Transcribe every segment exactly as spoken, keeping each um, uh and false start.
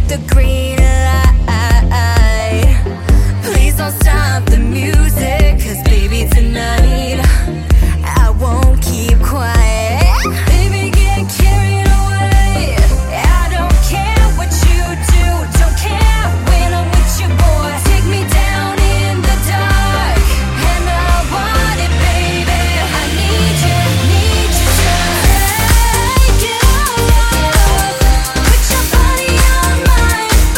the green light. Please don't stop the music, 'cause baby tonight I won't keep quiet. Baby, get carried away. I don't care what you do, don't care when I'm with you, boy. Take me down in the dark, and I want it, baby. I need you, need you to take it all. Put your body on mine,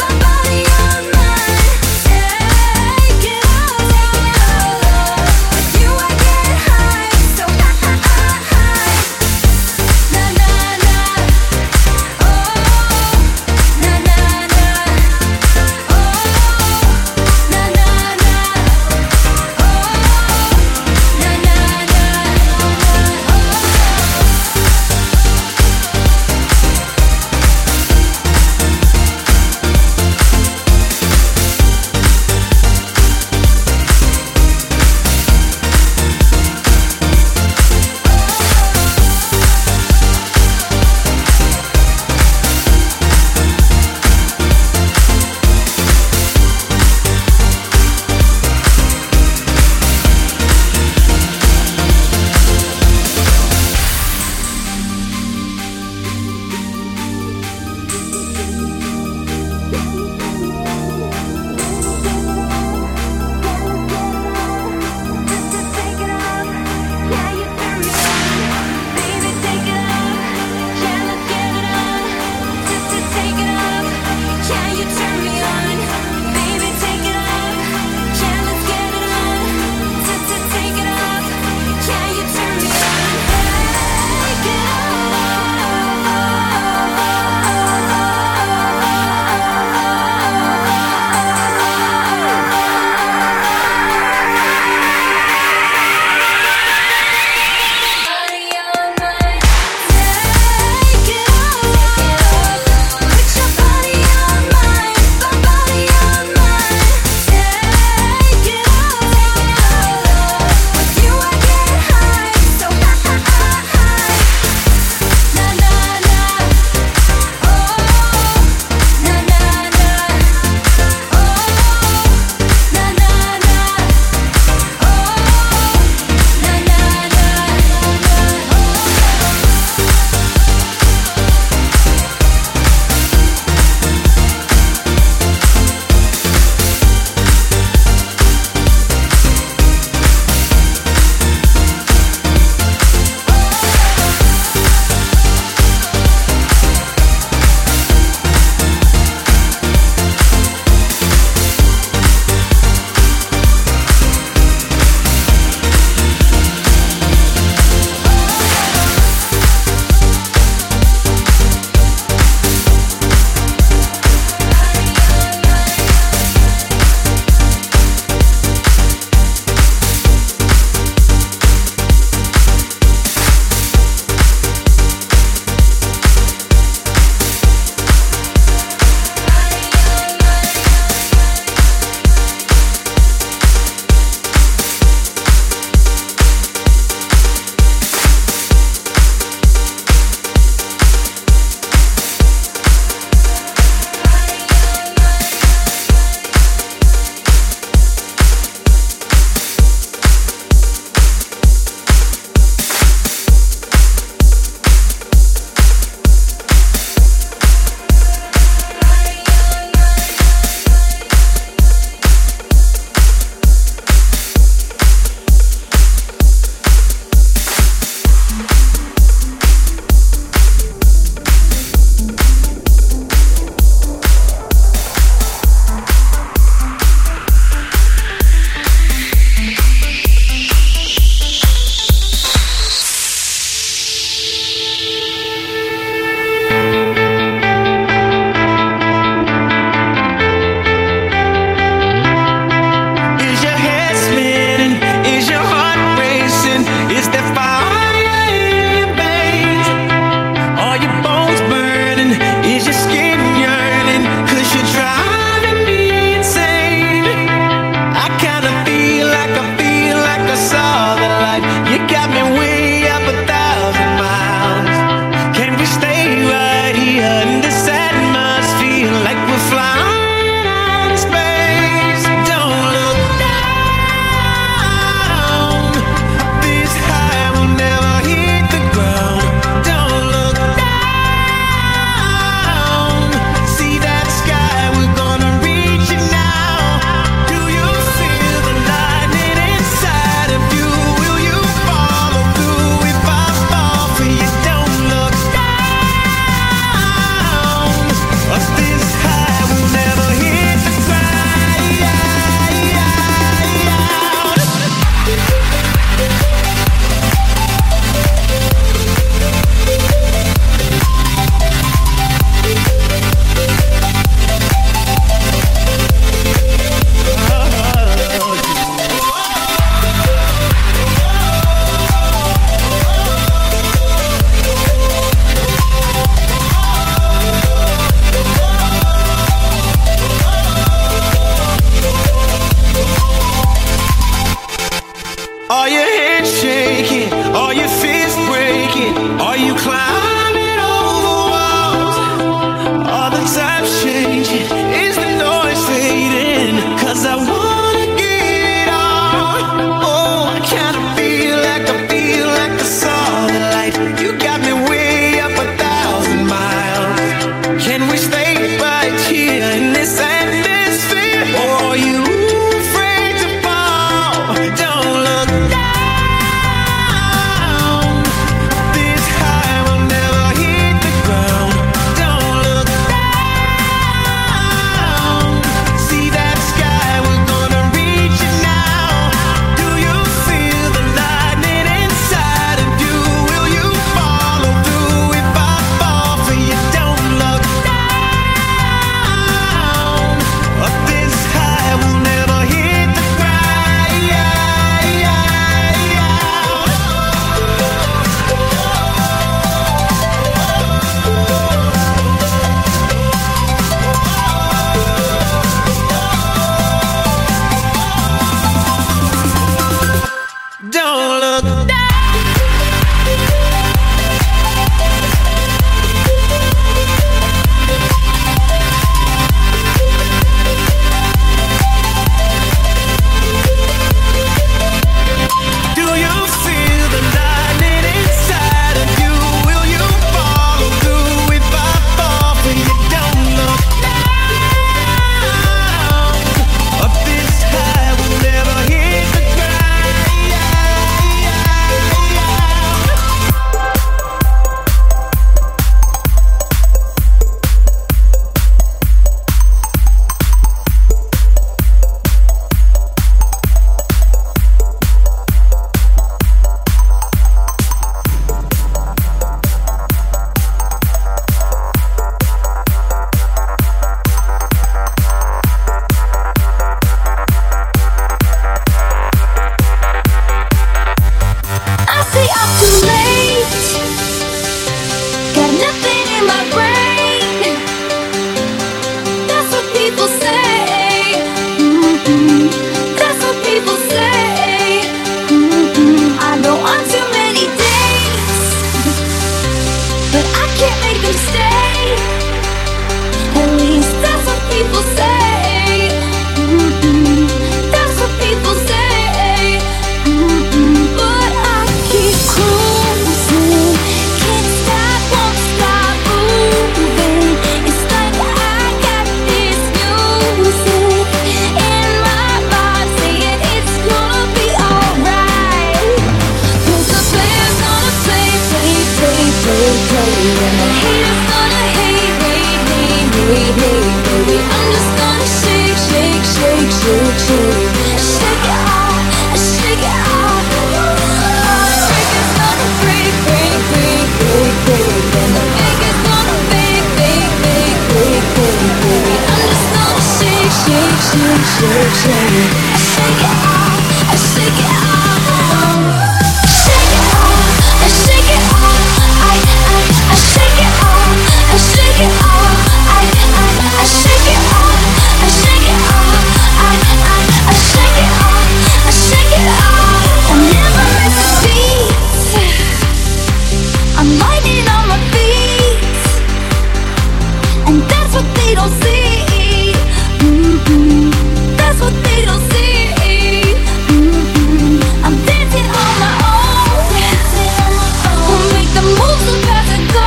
shake it off, shake it off. Shake is gonna break, break, break, break, break, and the bake is gonna bake, bake, bake, bake, bake, baby. I'm just gonna shake, shake, shake, shake, shake, shake it off, shake it off. Shake it off, shake it off. I, I, I shake it off, I shake it off. I, I, I shake it off, I shake it off. I, I, I shake it off, I shake it off. I never miss a beat. I'm lightning on my feet, and that's what they don't see. Mm-hmm. That's what they don't see. Mm-hmm. I'm dancing on my own. We'll make the moves about to go,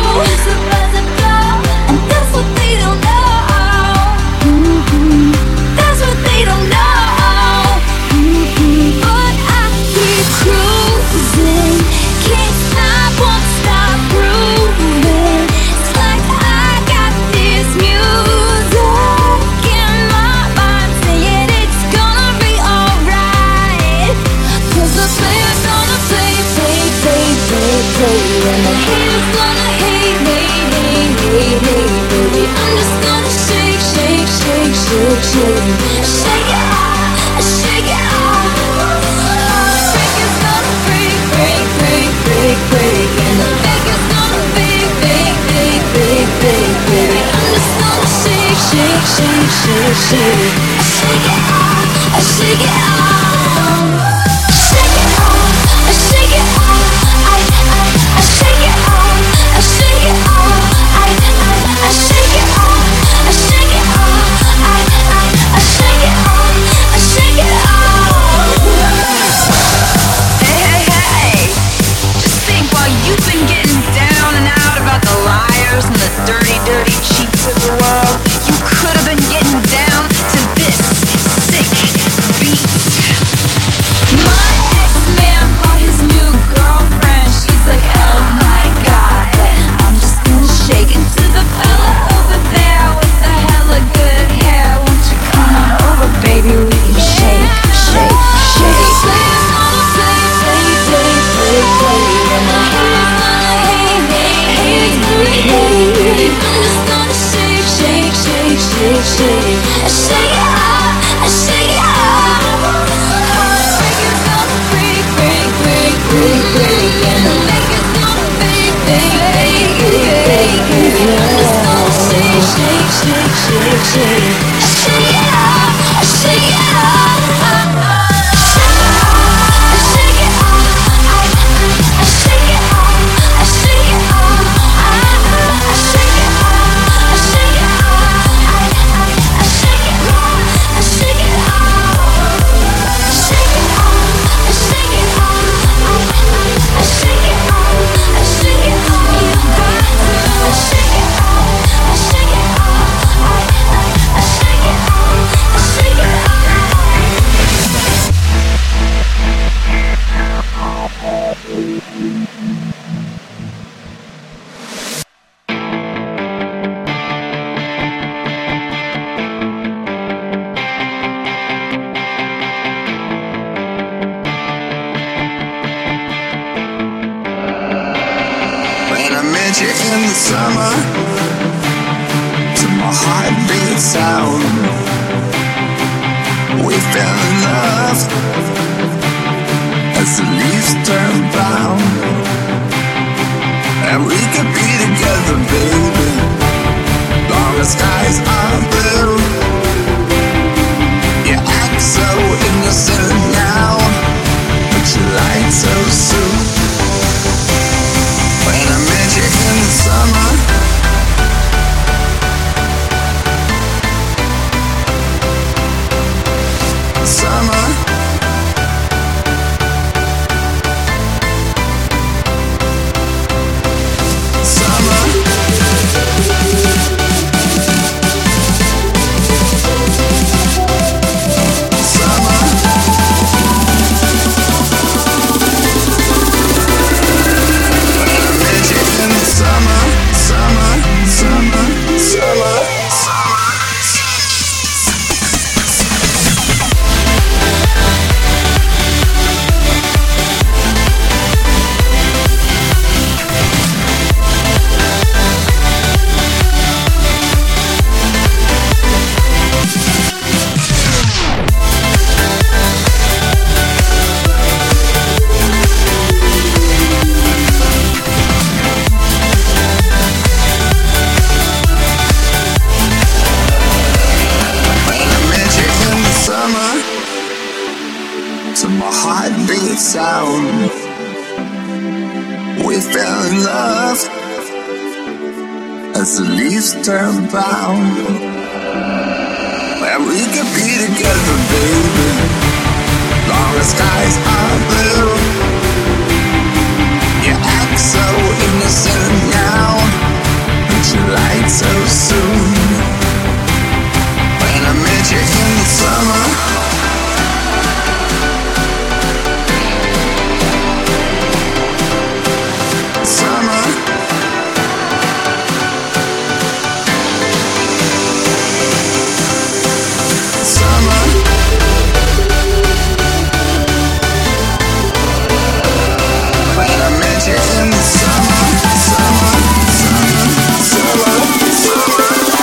and that's what they don't know. Mm-hmm. That's what they don't know. Mm-hmm. But I keep cruising, can't stop, won't stop grooving. It's like I got this music in my mind saying it's gonna be alright. 'Cause the player's gonna play, play, play, play, play, and the haters gonna hate, hate, hate, hate, hate, baby. I'm just gonna shake, shake, shake, shake, shake, shake it off, shake it off. Shake is gonna break, break, break, break, break, and the bake is gonna bake, bake, bake, bake, bake, baby. I'm just gonna shake, shake, shake, shake, shake, shake it off, shake it off. Shake it off, shake it off. I, I, I shake it off, I shake it off. I, I, I shake it off, I shake it off. I, I, I shake it off, I shake it off. Hey, hey, hey! Just think, while you've been getting down and out about the liars and the dirty, dirty cheats of the world, you could have been getting down to this sick beat. My ex-man bought his new girlfriend. She's like, oh my god, I'm just gonna shake it to the fella over there with the hella good hair. Won't you come on over, baby? We can shake, shake, shake. Players gonna play, play, play, play, play, and the haters gonna hate, hate, hate, hate, hate. I'm just gonna shake, shake, shake, shake, shake, shake it off, shake it off. Shake is gonna break, break, break, break, break, and the bake is gonna bake, bake, bake, bake, bake, baby. I'm just gonna shake, shake, shake, shake, shake, shake it off, shake it off. Shake it off, shake it off. I, I shake it off, I shake it off. I, I shake it off, I shake it off. I, I, I shake it off, I shake it off. Shake it off, I shake it off. I, I, I shake it off, I shake it off. You got to shake it off, I shake it off. I, I, I shake it off, I shake it off. When I met you in the summer, to my heartbeat sound, we fell in love as the leaves turn brown, and we could be together, baby, long as skies are blue. You act so innocent now, but you lied so soon. When I met you in the summer, summer, summer. as the leaves turn brown. And we could be together, baby, long as skies are blue. You act so innocent now, but you lied so soon. When I met you in the summer, summer, summer. When I met you in the summer, summer, summer, summer, summer.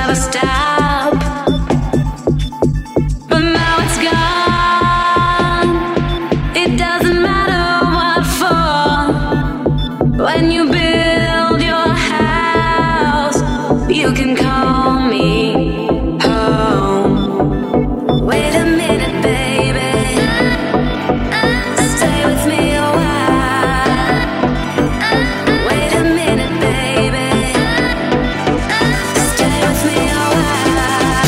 never stop. But now it's gone. It doesn't matter what for. When you build your house, you can call me home. Wait a minute, baby. Stay with me a while. Wait a minute, baby. Stay with me a while.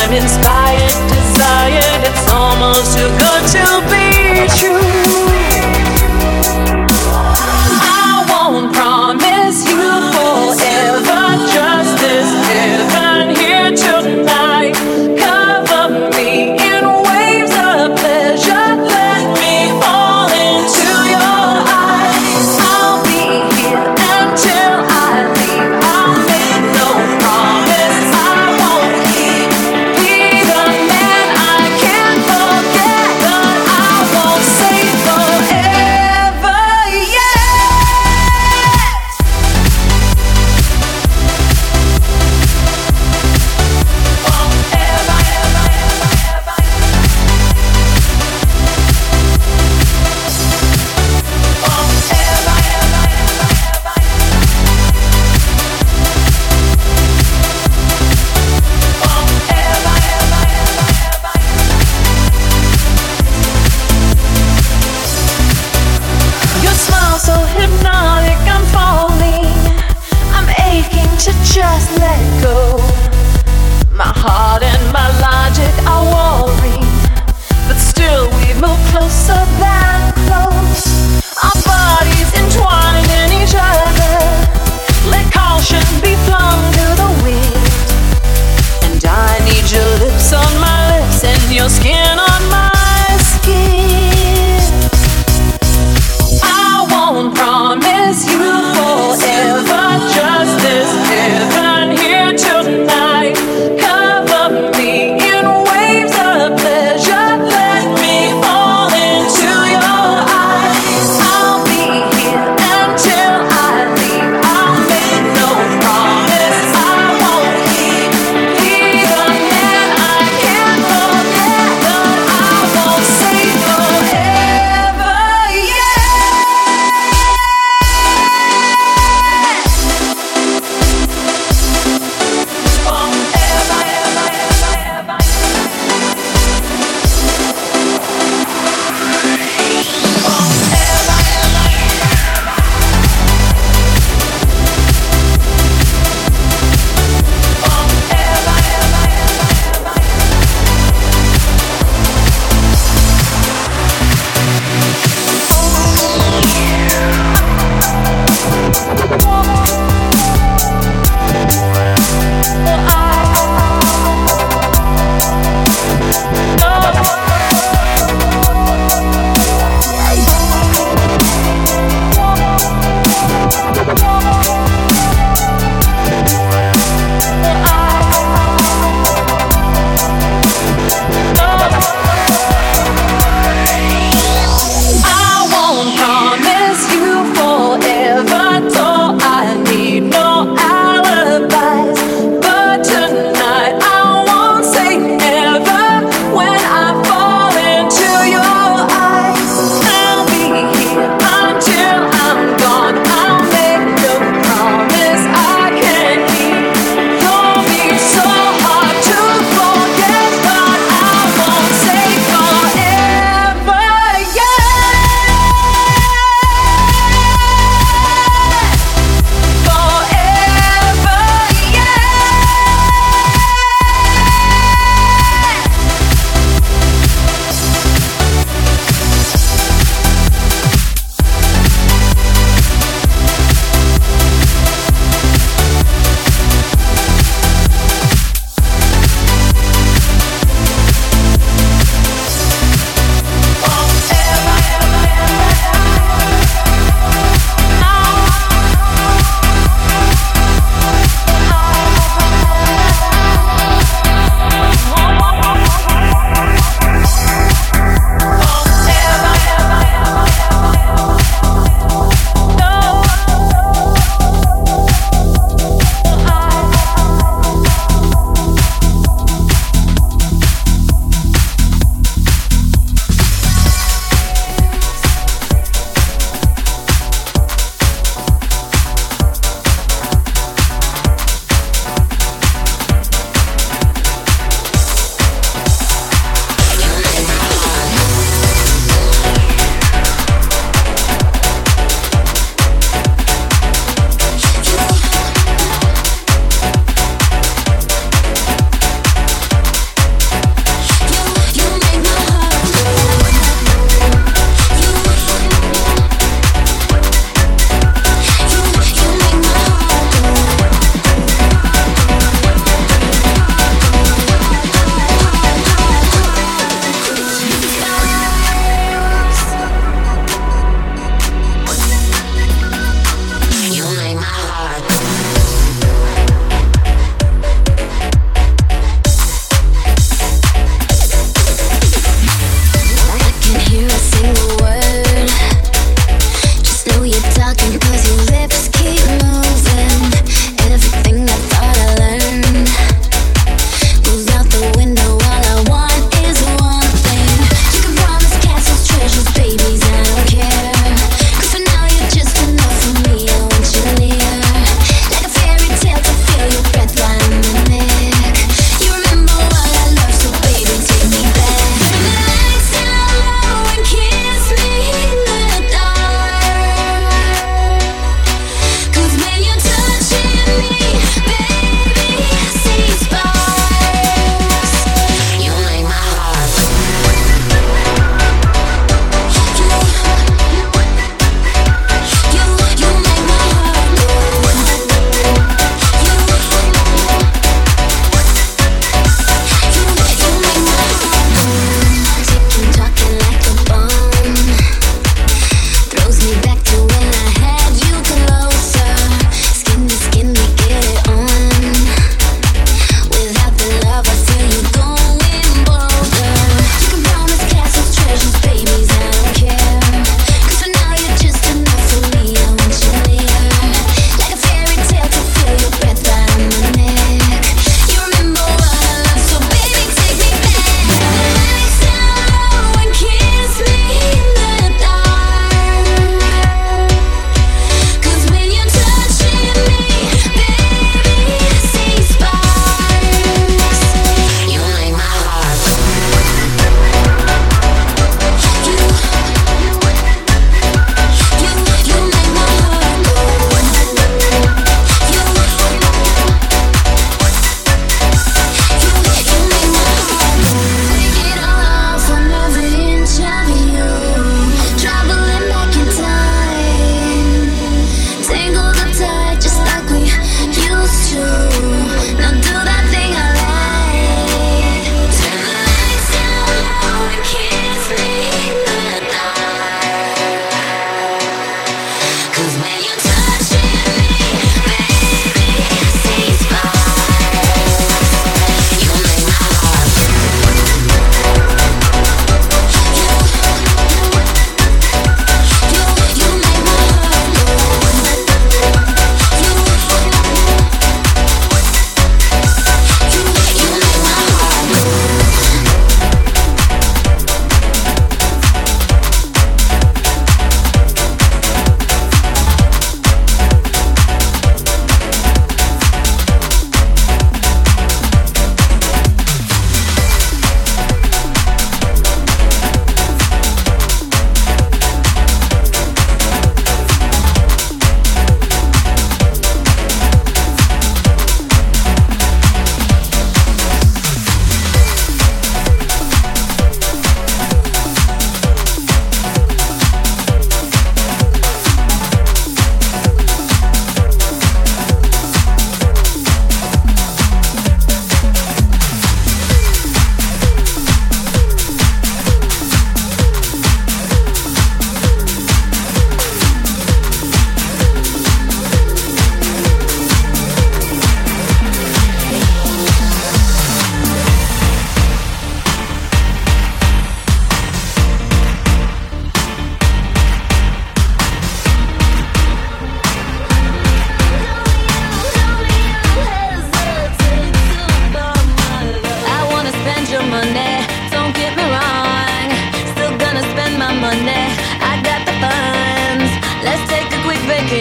I'm inspired, desired, it's almost too good to be true. I won't promise you forever, just this heaven here tonight. Cover me in waves of pleasure, let me fall into your eyes. I'll be here until I leave. I'll make no promise I won't keep. Please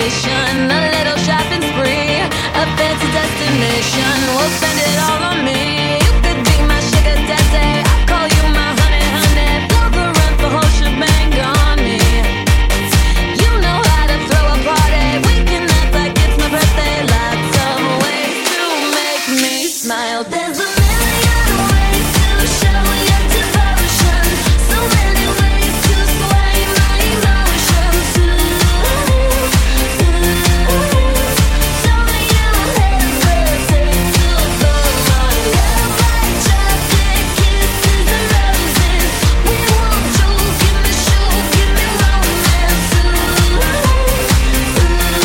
vacation, a little shopping spree, a fancy destination. We'll spend it all on me. You could be my sugar daddy, I'll call you my honey, honey. Blow the rent, the whole shebang on me. You know how to throw a party. We can act like it's my birthday. Lots of ways to make me smile. There's a million ways to show your devotion. So many ways to sway my emotions. Ooh, ooh, don't you hesitate to blow my love like chocolate kisses and roses. We won't joke, give me show, give me romance. Ooh, ooh, don't you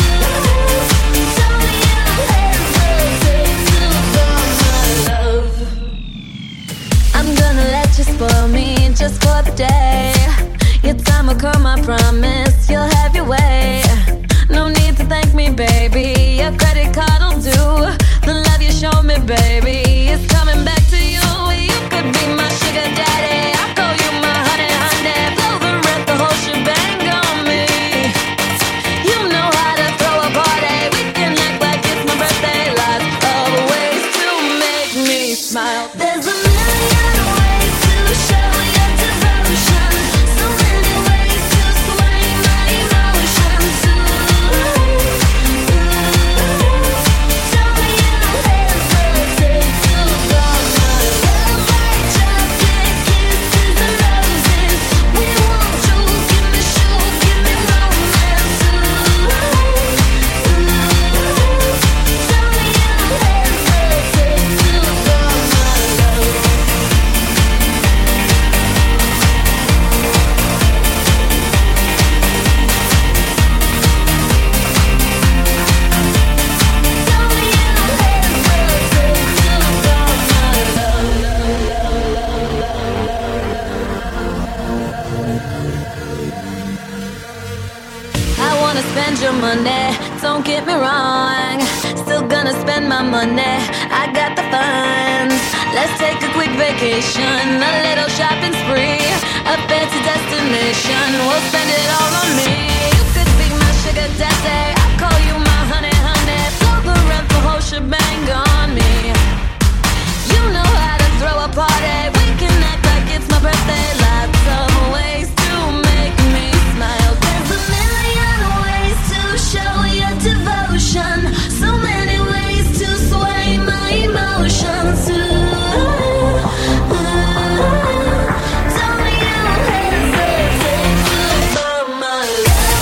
hesitate to blow my love. I'm gonna let you spoil me just for the day. Your time will come, I promise. You'll have your way. No need to thank me, baby. Your credit card'll do. The love you show me, baby, is coming back to you. You could be my sugar daddy. I'll call you my honey, honey. Blow the rent, the whole shebang on me. You know how to throw a party. We can act like it's my birthday. Lots of ways to make me smile. There's a million ways to show your devotion. So many ways to sway my emotions. Ooh, ooh, don't you hesitate to blow my love like chocolate kisses and roses. We won't joke, give me show, give me romance. Ooh, ooh, don't you hesitate to blow my love. I wanna spend your money, don't get me wrong. Still gonna spend my money, I got the funds. Let's take a quick vacation, a little shopping spree, a fancy destination. We'll spend it all on me. You could be my sugar daddy, I'll call you my honey, honey. Blow the rent, the whole shebang on me. You know how to throw a party. We can act like it's my birthday. Lots of ways to make me smile. There's a million ways to show your devotion. So many ways to sway my emotions. Ooh, ooh, don't you hesitate to blow my love.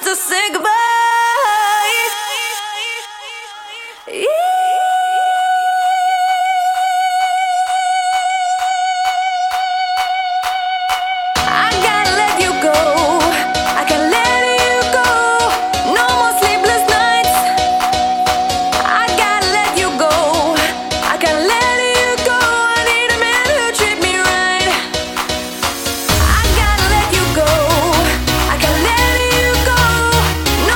to say goodbye. Yeah. No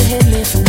hit me.